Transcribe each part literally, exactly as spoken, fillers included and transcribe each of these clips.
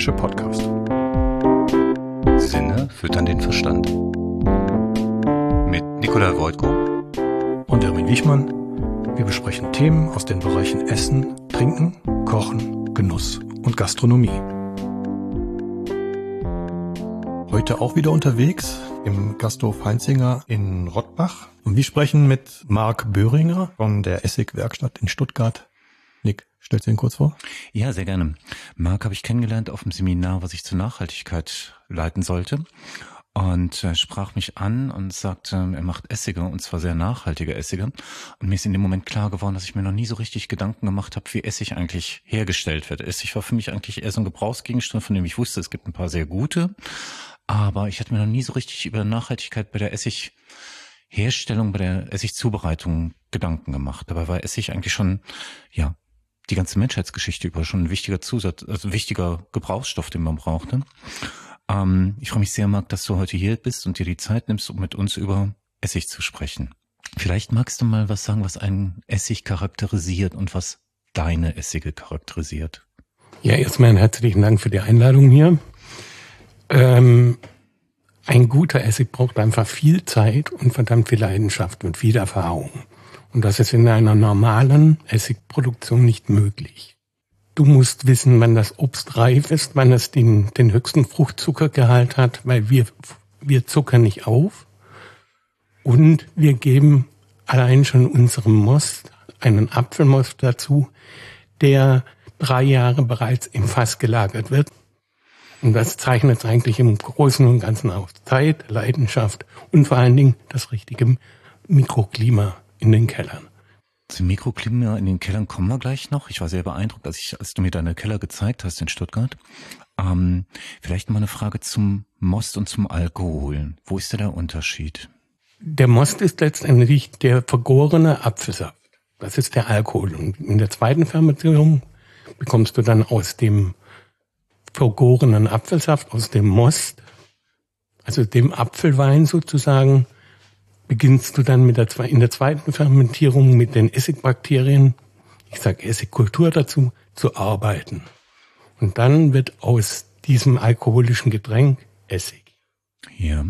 Essigfische Podcast. Sinne füttern den Verstand. Mit Nikolai Wojtko und Erwin Wichmann. Wir besprechen Themen aus den Bereichen Essen, Trinken, Kochen, Genuss und Gastronomie. Heute auch wieder unterwegs im Gasthof Heinzinger in Rottbach. Und wir sprechen mit Marc Böhringer von der Essigwerkstatt in Stuttgart. Nick, stellst du ihn kurz vor? Ja, sehr gerne. Marc habe ich kennengelernt auf dem Seminar, was ich zur Nachhaltigkeit leiten sollte. Und er sprach mich an und sagte, er macht Essige, und zwar sehr nachhaltige Essige. Und mir ist in dem Moment klar geworden, dass ich mir noch nie so richtig Gedanken gemacht habe, wie Essig eigentlich hergestellt wird. Essig war für mich eigentlich eher so ein Gebrauchsgegenstand, von dem ich wusste, es gibt ein paar sehr gute. Aber ich hatte mir noch nie so richtig über Nachhaltigkeit bei der Essigherstellung, bei der Essigzubereitung Gedanken gemacht. Dabei war Essig eigentlich schon, ja, die ganze Menschheitsgeschichte über schon ein wichtiger Zusatz, also ein wichtiger Gebrauchsstoff, den man brauchte. Ähm, ich freue mich sehr, Marc, dass du heute hier bist und dir die Zeit nimmst, um mit uns über Essig zu sprechen. Vielleicht magst du mal was sagen, was einen Essig charakterisiert und was deine Essige charakterisiert. Ja, erstmal einen herzlichen Dank für die Einladung hier. Ähm, ein guter Essig braucht einfach viel Zeit und verdammt viel Leidenschaft und viel Erfahrung. Und das ist in einer normalen Essigproduktion nicht möglich. Du musst wissen, wann das Obst reif ist, wann es den, den höchsten Fruchtzuckergehalt hat, weil wir, wir zuckern nicht auf. Und wir geben allein schon unserem Most, einen Apfelmost dazu, der drei Jahre bereits im Fass gelagert wird. Und das zeichnet es eigentlich im Großen und Ganzen aus. Zeit, Leidenschaft und vor allen Dingen das richtige Mikroklima in den Kellern. Zum Mikroklima in den Kellern kommen wir gleich noch. Ich war sehr beeindruckt, als, ich, als du mir deine Keller gezeigt hast in Stuttgart. Ähm, vielleicht mal eine Frage zum Most und zum Alkohol. Wo ist da der Unterschied? Der Most ist letztendlich der vergorene Apfelsaft. Das ist der Alkohol. Und in der zweiten Fermentierung bekommst du dann aus dem vergorenen Apfelsaft, aus dem Most, also dem Apfelwein sozusagen, beginnst du dann mit der, in der zweiten Fermentierung mit den Essigbakterien, ich sage Essigkultur dazu, zu arbeiten. Und dann wird aus diesem alkoholischen Getränk Essig. Ja,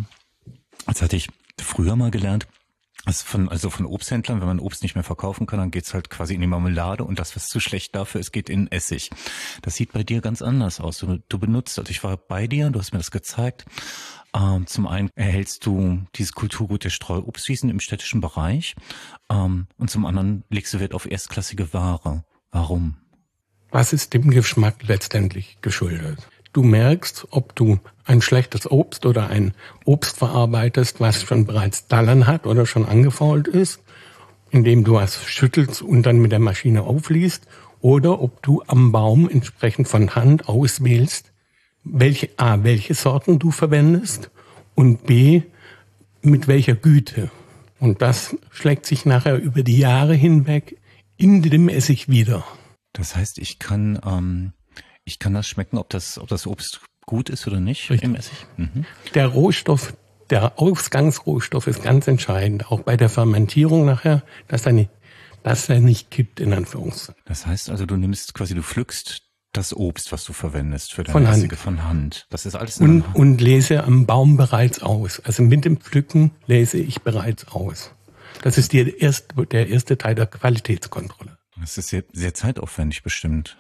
das hatte ich früher mal gelernt. Also von, also von Obsthändlern, wenn man Obst nicht mehr verkaufen kann, dann geht's halt quasi in die Marmelade und das, was zu schlecht dafür ist, geht in Essig. Das sieht bei dir ganz anders aus. Du, du benutzt, also ich war bei dir, du hast mir das gezeigt. Ähm, zum einen erhältst du dieses Kulturgut der Streuobstwiesen im städtischen Bereich ähm, und zum anderen legst du Wert auf erstklassige Ware. Warum? Was ist dem Geschmack letztendlich geschuldet? Du merkst, ob du ein schlechtes Obst oder ein Obst verarbeitest, was schon bereits Dallern hat oder schon angefault ist, indem du es schüttelst und dann mit der Maschine aufliest, oder ob du am Baum entsprechend von Hand auswählst, welche A, welche Sorten du verwendest und B, mit welcher Güte. Und das schlägt sich nachher über die Jahre hinweg in dem Essig wieder. Das heißt, ich kann ähm Ich kann das schmecken, ob das, ob das Obst gut ist oder nicht. Richtig. Im Essig. Mhm. Der Rohstoff, der Ausgangsrohstoff ist ganz entscheidend, auch bei der Fermentierung nachher, dass er nicht, dass er nicht kippt, in Anführungszeichen. Das heißt also, du nimmst quasi, du pflückst das Obst, was du verwendest für deine von Essige Hand. von Hand. Das ist alles in und, Hand. und lese am Baum bereits aus. Also mit dem Pflücken lese ich bereits aus. Das ist die erste, der erste Teil der Qualitätskontrolle. Das ist sehr, sehr zeitaufwendig bestimmt.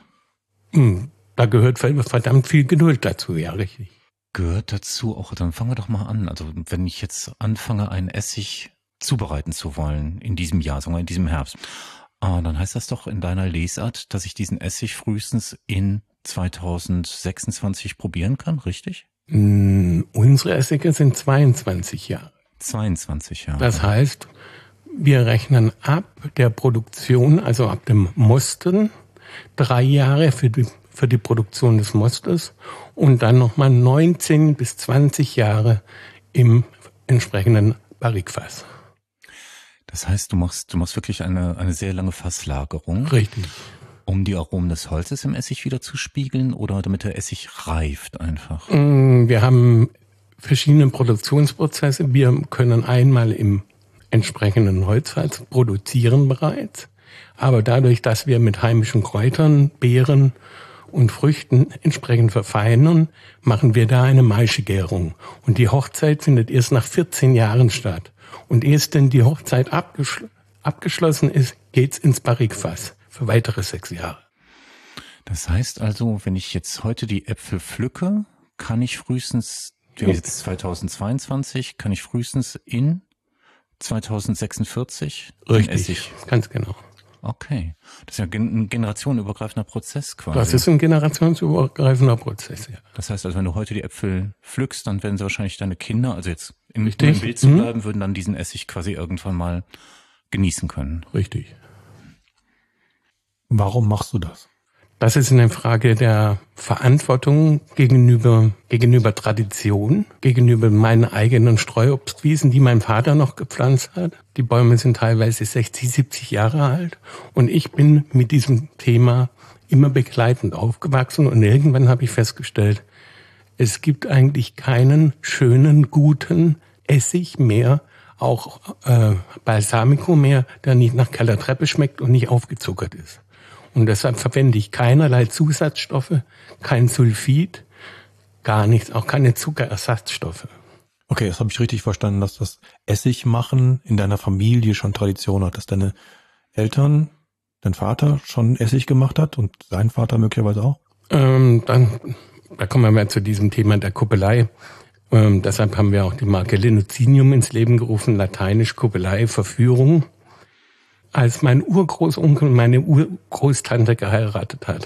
Hm. Da gehört verdammt viel Geduld dazu, ja, richtig. Gehört dazu auch, dann fangen wir doch mal an. Also wenn ich jetzt anfange, einen Essig zubereiten zu wollen in diesem Jahr, sagen wir in diesem Herbst, äh, dann heißt das doch in deiner Lesart, dass ich diesen Essig frühestens in zweitausendsechsundzwanzig probieren kann, richtig? Mm, unsere Essige sind zweiundzwanzig Jahre. zweiundzwanzig Jahre. Das heißt, wir rechnen ab der Produktion, also ab dem Mosten, drei Jahre für die für die Produktion des Mostes und dann nochmal neunzehn bis zwanzig Jahre im entsprechenden Barrikfass. Das heißt, du machst, du machst wirklich eine, eine sehr lange Fasslagerung. Richtig. Um die Aromen des Holzes im Essig wieder zu spiegeln oder damit der Essig reift einfach? Wir haben verschiedene Produktionsprozesse. Wir können einmal im entsprechenden Holzfass produzieren bereits. Aber dadurch, dass wir mit heimischen Kräutern, Beeren und Früchten entsprechend verfeinern, machen wir da eine Maischegärung. Und die Hochzeit findet erst nach vierzehn Jahren statt. Und erst wenn die Hochzeit abgeschl- abgeschlossen ist, geht's ins Barrikfass für weitere sechs Jahre. Das heißt also, wenn ich jetzt heute die Äpfel pflücke, kann ich frühestens, wir haben jetzt zweitausendzweiundzwanzig, kann ich frühestens in zweitausendsechsundvierzig Richtig, Essig. ganz genau. Okay, das ist ja ein generationenübergreifender Prozess quasi. Das ist ein generationsübergreifender Prozess, ja. Das heißt also, wenn du heute die Äpfel pflückst, dann werden sie wahrscheinlich deine Kinder, also jetzt im, Richtig. im Bild zu Mhm. bleiben, würden dann diesen Essig quasi irgendwann mal genießen können. Richtig. Warum machst du das? Das ist eine Frage der Verantwortung gegenüber, gegenüber Tradition, gegenüber meinen eigenen Streuobstwiesen, die mein Vater noch gepflanzt hat. Die Bäume sind teilweise sechzig, siebzig Jahre alt. Und ich bin mit diesem Thema immer begleitend aufgewachsen. Und irgendwann habe ich festgestellt, es gibt eigentlich keinen schönen, guten Essig mehr, auch äh, Balsamico mehr, der nicht nach kalter Treppe schmeckt und nicht aufgezuckert ist. Und deshalb verwende ich keinerlei Zusatzstoffe, kein Sulfid, gar nichts, auch keine Zuckerersatzstoffe. Okay, das habe ich richtig verstanden, dass das Essigmachen in deiner Familie schon Tradition hat, dass deine Eltern, dein Vater schon Essig gemacht hat und sein Vater möglicherweise auch? Ähm, dann, da kommen wir mal zu diesem Thema der Kuppelei. Ähm, deshalb haben wir auch die Marke Linocinium ins Leben gerufen, lateinisch Kuppelei, Verführung. Als mein Urgroßonkel und meine Urgroßtante geheiratet hat,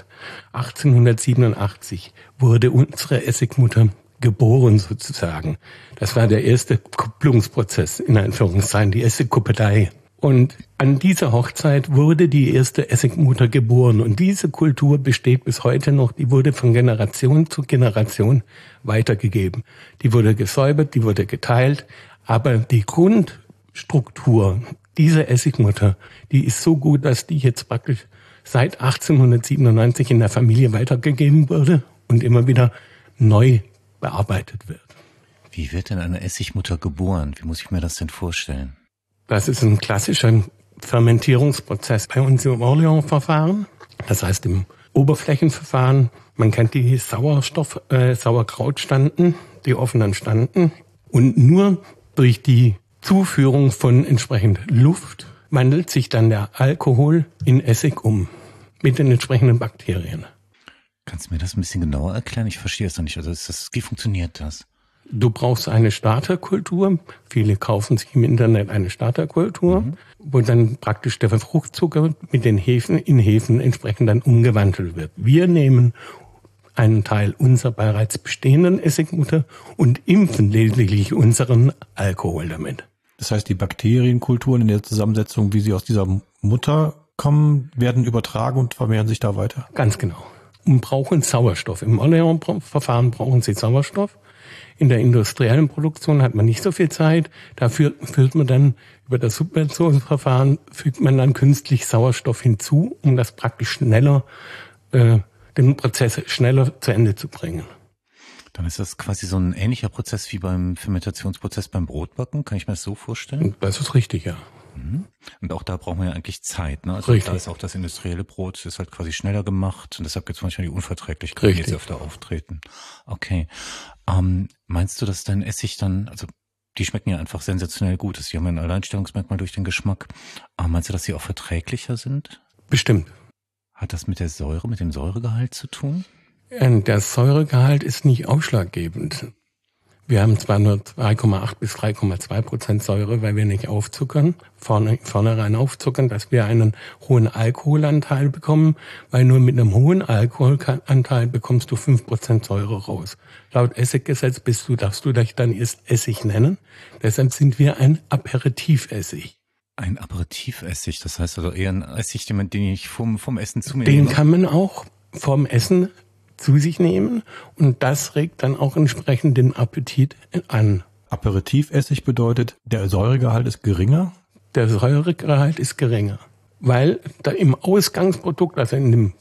achtzehnhundertsiebenundachtzig, wurde unsere Essigmutter geboren sozusagen. Das war der erste Kupplungsprozess, in Anführungszeichen, die Essigkuppelei. Und an dieser Hochzeit wurde die erste Essigmutter geboren. Und diese Kultur besteht bis heute noch. Die wurde von Generation zu Generation weitergegeben. Die wurde gesäubert, die wurde geteilt. Aber die Grundstruktur dieser Essigmutter, die ist so gut, dass die jetzt praktisch seit achtzehnhundertsiebenundneunzig in der Familie weitergegeben wurde und immer wieder neu bearbeitet wird. Wie wird denn eine Essigmutter geboren? Wie muss ich mir das denn vorstellen? Das ist ein klassischer Fermentierungsprozess bei uns im Orleans-Verfahren. Das heißt im Oberflächenverfahren. Man kennt die Sauerstoff, äh, Sauerkrautstanden, die offenen Standen. Und nur durch die Zuführung von entsprechend Luft wandelt sich dann der Alkohol in Essig um mit den entsprechenden Bakterien. Kannst du mir das ein bisschen genauer erklären? Ich verstehe es noch nicht. Also ist das, wie funktioniert das? Du brauchst eine Starterkultur. Viele kaufen sich im Internet eine Starterkultur, mhm. wo dann praktisch der Fruchtzucker mit den Hefen in Hefen entsprechend dann umgewandelt wird. Wir nehmen einen Teil unserer bereits bestehenden Essigmutter und impfen lediglich unseren Alkohol damit. Das heißt, die Bakterienkulturen in der Zusammensetzung, wie sie aus dieser Mutter kommen, werden übertragen und vermehren sich da weiter? Ganz genau. Und brauchen Sauerstoff. Im Orleans-Verfahren brauchen sie Sauerstoff. In der industriellen Produktion hat man nicht so viel Zeit. Dafür führt man dann über das Subventionsverfahren, fügt man dann künstlich Sauerstoff hinzu, um das praktisch schneller, äh, den Prozess schneller zu Ende zu bringen. Dann ist das quasi so ein ähnlicher Prozess wie beim Fermentationsprozess beim Brotbacken. Kann ich mir das so vorstellen? Das ist richtig, ja. Mhm. Und auch da brauchen wir ja eigentlich Zeit, ne? Also richtig. Da ist auch das industrielle Brot, ist halt quasi schneller gemacht und deshalb gibt es manchmal die Unverträglichkeiten, richtig. die jetzt öfter auftreten. Okay. Ähm, meinst du, dass dein Essig dann, also die schmecken ja einfach sensationell gut, die haben ja ein Alleinstellungsmerkmal durch den Geschmack. Aber meinst du, dass sie auch verträglicher sind? Bestimmt. Hat das mit der Säure, mit dem Säuregehalt zu tun? Der Säuregehalt ist nicht ausschlaggebend. Wir haben zwar nur zwei Komma acht bis drei Komma zwei Prozent Säure, weil wir nicht aufzuckern, vorne, vornherein aufzuckern, dass wir einen hohen Alkoholanteil bekommen, weil nur mit einem hohen Alkoholanteil bekommst du fünf Prozent Säure raus. Laut Essiggesetz bist du, darfst du dich dann erst Essig nennen. Deshalb sind wir ein Aperitivessig. Ein Aperitivessig, das heißt also eher ein Essig, den ich vom, vom Essen zu mir Den nehme? kann man auch vom Essen zu sich nehmen und das regt dann auch entsprechend den Appetit an. Aperitivessig bedeutet, der Säuregehalt ist geringer? Der Säuregehalt ist geringer, weil da im Ausgangsprodukt, also in dem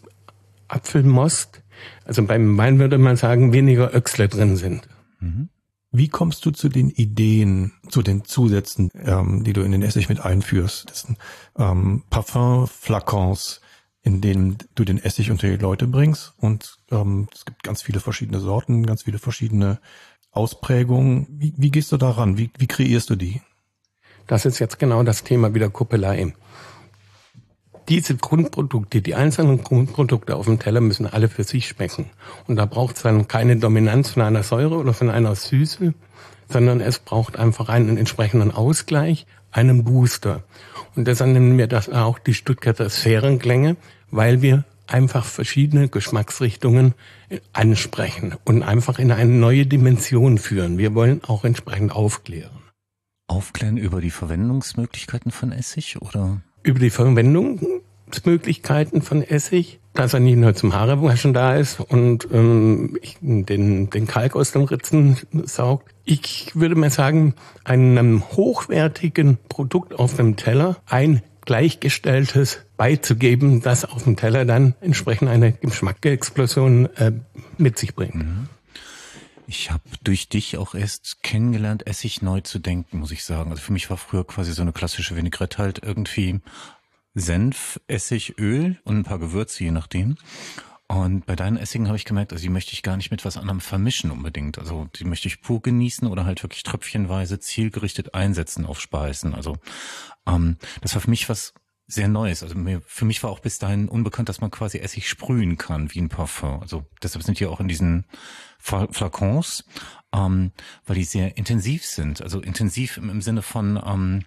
Apfelmost, also beim Wein würde man sagen, weniger Öchsle drin sind. Mhm. Wie kommst du zu den Ideen, zu den Zusätzen, ähm, die du in den Essig mit einführst? Das sind ähm, Parfum-Flakons, in denen du den Essig unter die Leute bringst. Und ähm, es gibt ganz viele verschiedene Sorten, ganz viele verschiedene Ausprägungen. Wie, wie gehst du da ran? Wie, wie kreierst du die? Das ist jetzt genau das Thema wieder Kuppelei. Diese Grundprodukte, die einzelnen Grundprodukte auf dem Teller müssen alle für sich schmecken. Und da braucht es dann keine Dominanz von einer Säure oder von einer Süße, sondern es braucht einfach einen entsprechenden Ausgleich, einen Booster. Und deshalb nennen wir das auch die Stuttgarter Sphärenklänge, weil wir einfach verschiedene Geschmacksrichtungen ansprechen und einfach in eine neue Dimension führen. Wir wollen auch entsprechend aufklären. Aufklären über die Verwendungsmöglichkeiten von Essig, oder? Über die Verwendungsmöglichkeiten von Essig, dass er nicht nur zum Haarewaschen da ist und ähm, den, den Kalk aus den Ritzen saugt. Ich würde mal sagen, einem hochwertigen Produkt auf dem Teller ein gleichgestelltes beizugeben, das auf dem Teller dann entsprechend eine Geschmacksexplosion äh, mit sich bringt. Mhm. Ich habe durch dich auch erst kennengelernt, Essig neu zu denken, muss ich sagen. Also für mich war früher quasi so eine klassische Vinaigrette halt irgendwie Senf, Essig, Öl und ein paar Gewürze, je nachdem. Und bei deinen Essigen habe ich gemerkt, also die möchte ich gar nicht mit was anderem vermischen unbedingt. Also die möchte ich pur genießen oder halt wirklich tröpfchenweise zielgerichtet einsetzen auf Speisen. Also ähm, das war für mich was sehr Neues. Also mir, für mich war auch bis dahin unbekannt, dass man quasi Essig sprühen kann wie ein Parfum. Also deshalb sind die auch in diesen Flakons, ähm, weil die sehr intensiv sind. Also intensiv im, im Sinne von ähm,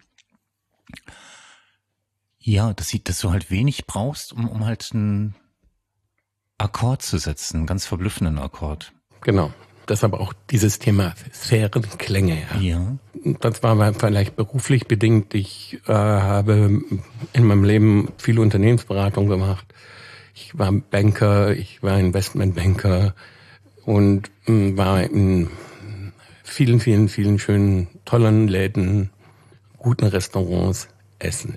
ja, dass, sie, dass du halt wenig brauchst, um, um halt einen Akkord zu setzen, einen ganz verblüffenden Akkord. Genau. Deshalb auch dieses Thema Sphärenklänge. Ja. Ja. Das war vielleicht beruflich bedingt. Ich äh, habe in meinem Leben viele Unternehmensberatung gemacht. Ich war Banker, ich war Investmentbanker und äh, war in vielen, vielen, vielen schönen, tollen Läden, guten Restaurants essen.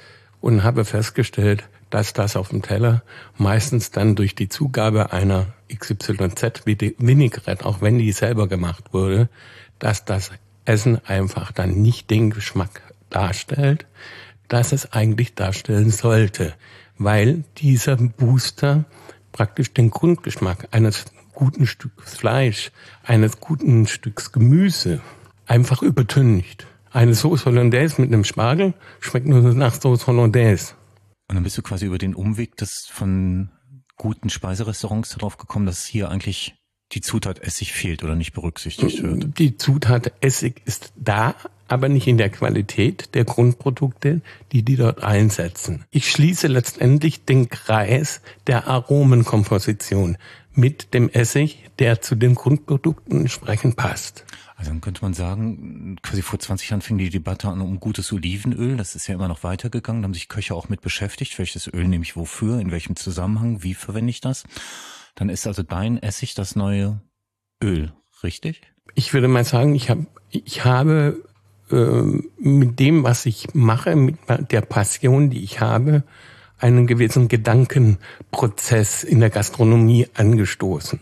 Und habe festgestellt, dass das auf dem Teller meistens dann durch die Zugabe einer X Y Z wie die Vinaigrette, auch wenn die selber gemacht wurde, dass das Essen einfach dann nicht den Geschmack darstellt, dass es eigentlich darstellen sollte, weil dieser Booster praktisch den Grundgeschmack eines guten Stücks Fleisch, eines guten Stücks Gemüse einfach übertüncht. Eine Sauce Hollandaise mit einem Spargel schmeckt nur nach Sauce Hollandaise. Und dann bist du quasi über den Umweg des von guten Speiserestaurants darauf gekommen, dass hier eigentlich die Zutat Essig fehlt oder nicht berücksichtigt wird. Die Zutat Essig ist da, aber nicht in der Qualität der Grundprodukte, die die dort einsetzen. Ich schließe letztendlich den Kreis der Aromenkomposition mit dem Essig, der zu den Grundprodukten entsprechend passt. Also dann könnte man sagen, quasi vor zwanzig Jahren fing die Debatte an um gutes Olivenöl. Das ist ja immer noch weitergegangen. Da haben sich Köche auch mit beschäftigt. Welches Öl nehme ich wofür? In welchem Zusammenhang? Wie verwende ich das? Dann ist also dein Essig das neue Öl, richtig? Ich würde mal sagen, ich habe, ich habe äh, mit dem, was ich mache, mit der Passion, die ich habe, einen gewissen Gedankenprozess in der Gastronomie angestoßen.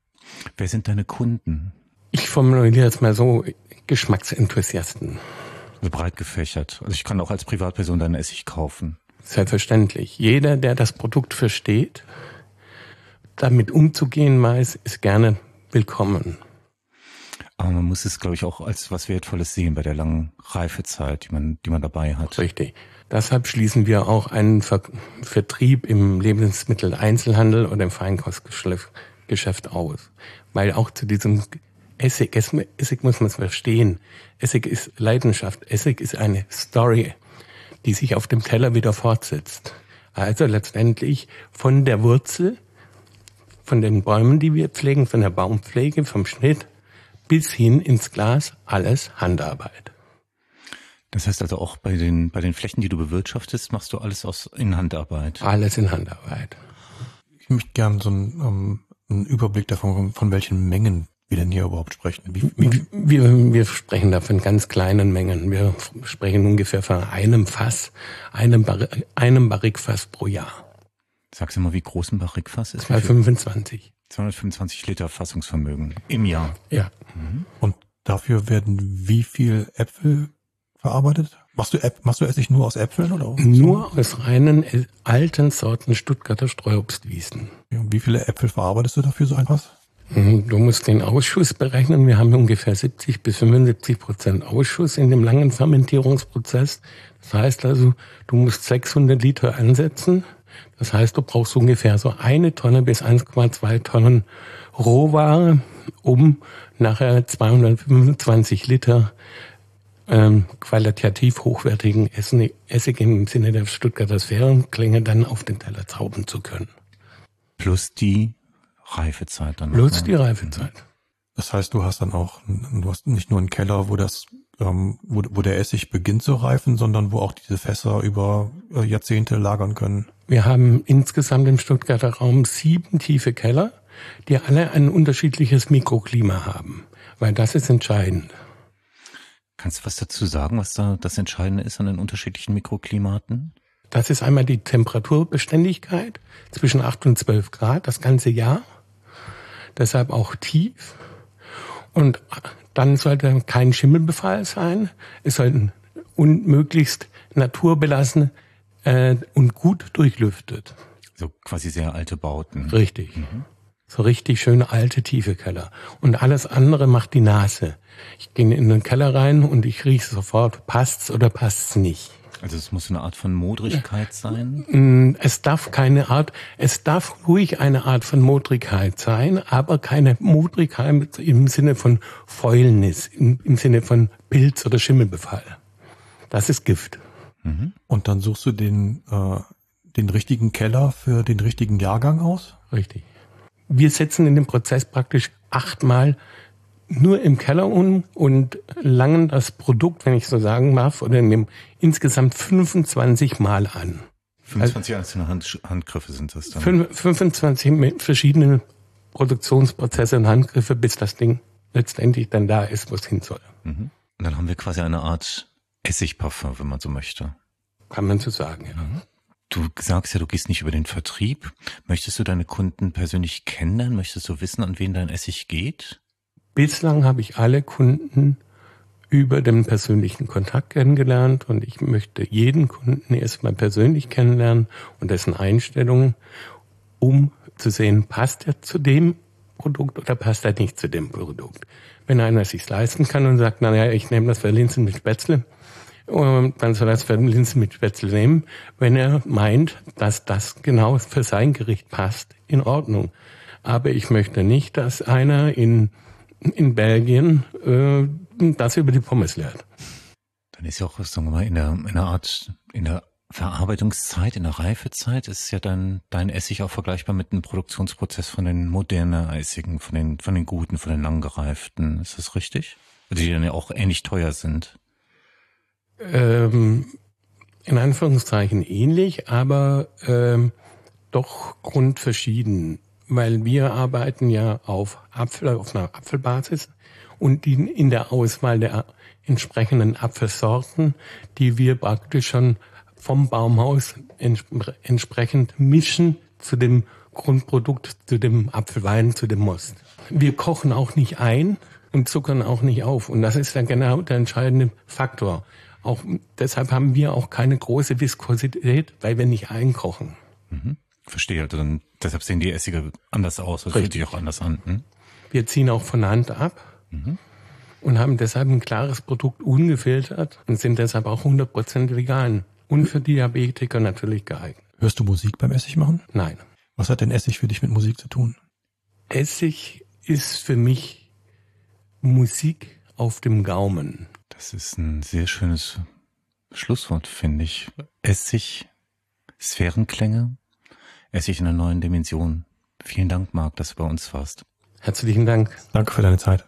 Wer sind deine Kunden? Ich formuliere es mal so, Geschmacksenthusiasten. Also breit gefächert. Also ich kann auch als Privatperson deinen Essig kaufen. Selbstverständlich. Jeder, der das Produkt versteht, damit umzugehen weiß, ist gerne willkommen. Aber man muss es, glaube ich, auch als was Wertvolles sehen bei der langen Reifezeit, die man, die man dabei hat. Richtig. Deshalb schließen wir auch einen Ver- Vertrieb im Lebensmitteleinzelhandel oder im Feinkostgeschäft aus. Weil auch zu diesem Essig, Essig muss man es verstehen. Essig ist Leidenschaft. Essig ist eine Story, die sich auf dem Teller wieder fortsetzt. Also letztendlich von der Wurzel, von den Bäumen, die wir pflegen, von der Baumpflege, vom Schnitt bis hin ins Glas, alles Handarbeit. Das heißt also auch bei den, bei den Flächen, die du bewirtschaftest, machst du alles aus in Handarbeit? Alles in Handarbeit. Ich möchte gerne so einen, um, einen Überblick davon, von welchen Mengen wir denn hier überhaupt sprechen. Wie, wie, wir, wir sprechen da von ganz kleinen Mengen. Wir sprechen ungefähr von einem Fass, einem, Bar- einem Barrikfass pro Jahr. Sagst du mal, wie groß ein Barrikfass ist? zweihundertfünfundzwanzig. zweihundertfünfundzwanzig Liter Fassungsvermögen im Jahr. Ja. Mhm. Und dafür werden wie viel Äpfel verarbeitet? Machst du Äp- machst du Essig nur aus Äpfeln oder? Nur aus reinen äh, alten Sorten Stuttgarter Streuobstwiesen. Ja, wie viele Äpfel verarbeitest du dafür so etwas? Du musst den Ausschuss berechnen. Wir haben ungefähr siebzig bis fünfundsiebzig Prozent Ausschuss in dem langen Fermentierungsprozess. Das heißt also, du musst sechshundert Liter ansetzen. Das heißt, du brauchst ungefähr so eine Tonne bis eins Komma zwei Tonnen Rohware, um nachher zweihundertfünfundzwanzig Liter ähm, qualitativ hochwertigen Essig im Sinne der Stuttgarter Sphärenklänge dann auf den Teller zaubern zu können. Plus die Reifezeit dann. Plus die Reifezeit. Das heißt, du hast dann auch, du hast nicht nur einen Keller, wo das, ähm, wo, wo der Essig beginnt zu reifen, sondern wo auch diese Fässer über äh, Jahrzehnte lagern können. Wir haben insgesamt im Stuttgarter Raum sieben tiefe Keller, die alle ein unterschiedliches Mikroklima haben, weil das ist entscheidend. Kannst du was dazu sagen, was da das Entscheidende ist an den unterschiedlichen Mikroklimaten? Das ist einmal die Temperaturbeständigkeit zwischen acht und zwölf Grad das ganze Jahr. Deshalb auch tief. Und dann sollte kein Schimmelbefall sein. Es sollten unmöglichst naturbelassen äh, und gut durchlüftet. So quasi sehr alte Bauten. Richtig. Mhm. So richtig schöne alte, tiefe Keller. Und alles andere macht die Nase. Ich gehe in den Keller rein und ich rieche sofort, passt's oder passt's nicht. Also es muss eine Art von Modrigkeit sein? Es darf keine Art, es darf ruhig eine Art von Modrigkeit sein, aber keine Modrigkeit im Sinne von Fäulnis, im, im Sinne von Pilz- oder Schimmelbefall. Das ist Gift. Mhm. Und dann suchst du den, äh, den richtigen Keller für den richtigen Jahrgang aus? Richtig. Wir setzen in dem Prozess praktisch achtmal nur im Keller um und langen das Produkt, wenn ich so sagen darf, oder in dem insgesamt fünfundzwanzig Mal an. fünfundzwanzig einzelne Hand, Handgriffe sind das dann? fünfundzwanzig verschiedene Produktionsprozesse und Handgriffe, bis das Ding letztendlich dann da ist, wo es hin soll. Mhm. Und dann haben wir quasi eine Art Essigparfum, wenn man so möchte. Kann man so sagen, ja. Mhm. Du sagst ja, du gehst nicht über den Vertrieb. Möchtest du deine Kunden persönlich kennenlernen? Möchtest du wissen, an wen dein Essig geht? Bislang habe ich alle Kunden über den persönlichen Kontakt kennengelernt und ich möchte jeden Kunden erstmal persönlich kennenlernen und dessen Einstellungen, um zu sehen, passt er zu dem Produkt oder passt er nicht zu dem Produkt. Wenn einer es sich leisten kann und sagt, naja, ich nehme das für Linsen mit Spätzle, dann soll er das für Linsen mit Spätzle nehmen. Wenn er meint, dass das genau für sein Gericht passt, in Ordnung. Aber ich möchte nicht, dass einer in in Belgien äh, das über die Pommes lernt. Dann ist ja auch, sagen wir mal, in der, in der Art, in der Verarbeitungszeit, in der Reifezeit ist ja dann dein Essig auch vergleichbar mit einem Produktionsprozess von den modernen Essigen, von den, von den guten, von den langgereiften. Ist das richtig? Die dann ja auch ähnlich teuer sind. Ähm, in Anführungszeichen ähnlich, aber ähm, doch grundverschieden. Weil wir arbeiten ja auf Apfel, auf einer Apfelbasis und die, in der Auswahl der entsprechenden Apfelsorten, die wir praktisch schon vom Baumhaus entspre- entsprechend mischen zu dem Grundprodukt, zu dem Apfelwein, zu dem Most. Wir kochen auch nicht ein und zuckern auch nicht auf. Und das ist dann genau der entscheidende Faktor. Auch deshalb haben wir auch keine große Viskosität, weil wir nicht einkochen. Mhm. Verstehe, also dann, deshalb sehen die Essige anders aus, das fühlt sich auch anders an. Hm? Wir ziehen auch von Hand ab mhm. und haben deshalb ein klares Produkt ungefiltert und sind deshalb auch hundert Prozent vegan und für Diabetiker natürlich geeignet. Hörst du Musik beim Essig machen? Nein. Was hat denn Essig für dich mit Musik zu tun? Essig ist für mich Musik auf dem Gaumen. Das ist ein sehr schönes Schlusswort, finde ich. Essig, Sphärenklänge, Essig in einer neuen Dimension. Vielen Dank, Marc, dass du bei uns warst. Herzlichen Dank. Danke für deine Zeit.